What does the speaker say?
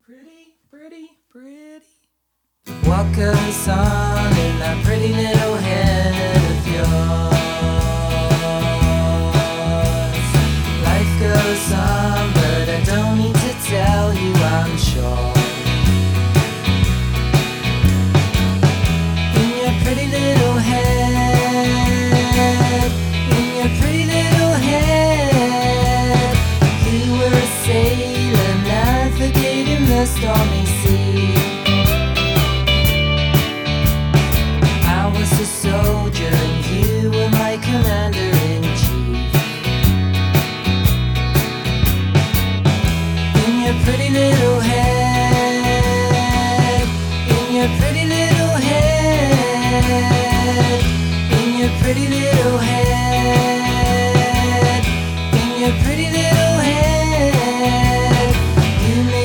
Pretty, pretty, pretty. What goes on in that pretty little head of yours? Life goes on, but I don't need to tell you, I'm sure. In your pretty little head, in your pretty little head, you were a sailor navigating the stormy sea. I was a soldier and you were my commander-in-chief. In your pretty little head, in your pretty little head, in your pretty little